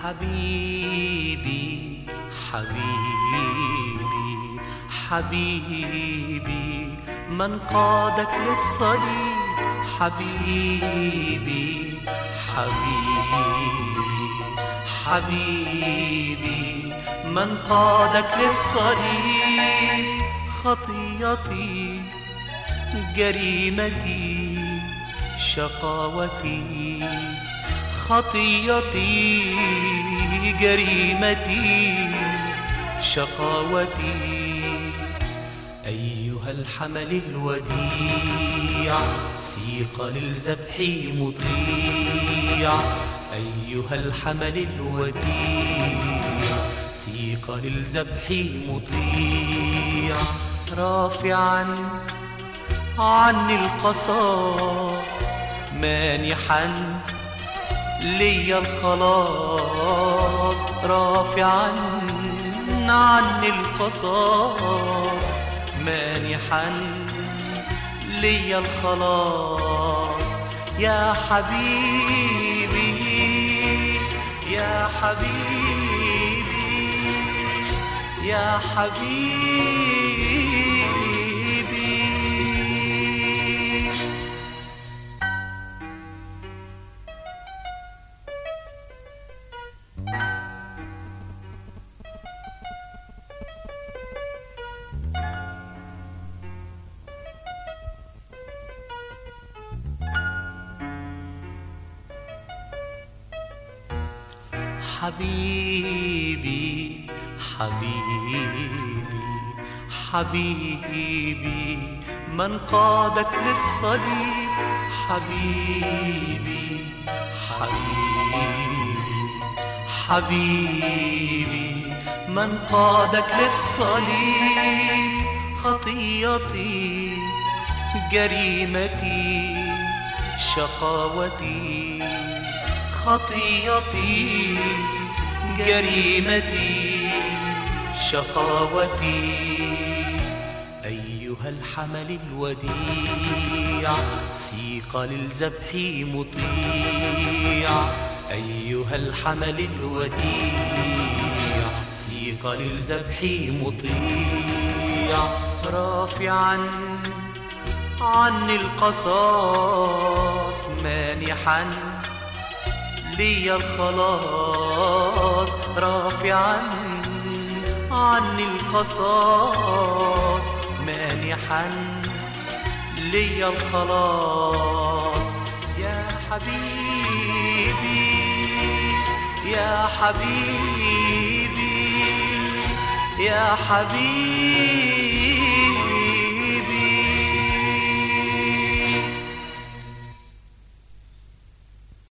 حبيبي حبيبي حبيبي من قادك للصليب حبيبي حبيبي حبيبي من قادك للصليب خطيتي جريمتي شقاوتي خطيتي جريمتي شقاوتي أيها الحمل الوديع سيق للذبح مطيع أيها الحمل الوديع سيق للذبح مطيع رافعا عني القصاص مانحا لي الخلاص رافعا عني القصاص مانحا لي الخلاص يا حبيبي يا حبيبي يا حبيبي حبيبي حبيبي حبيبي من قادك للصليب حبيبي حبيبي حبيبي من قادك للصليب خطيتي جريمتي شقاوتي خطيتي جريمتي شقاوتي أيها الحمل الوديع سيق للذبح مطيع أيها الحمل الوديع سيق للذبح مطيع رافعا عني القصاص مانحا لي الخلاص رافعا عني القصاص مانحا لي الخلاص يا حبيبي يا حبيبي يا حبيبي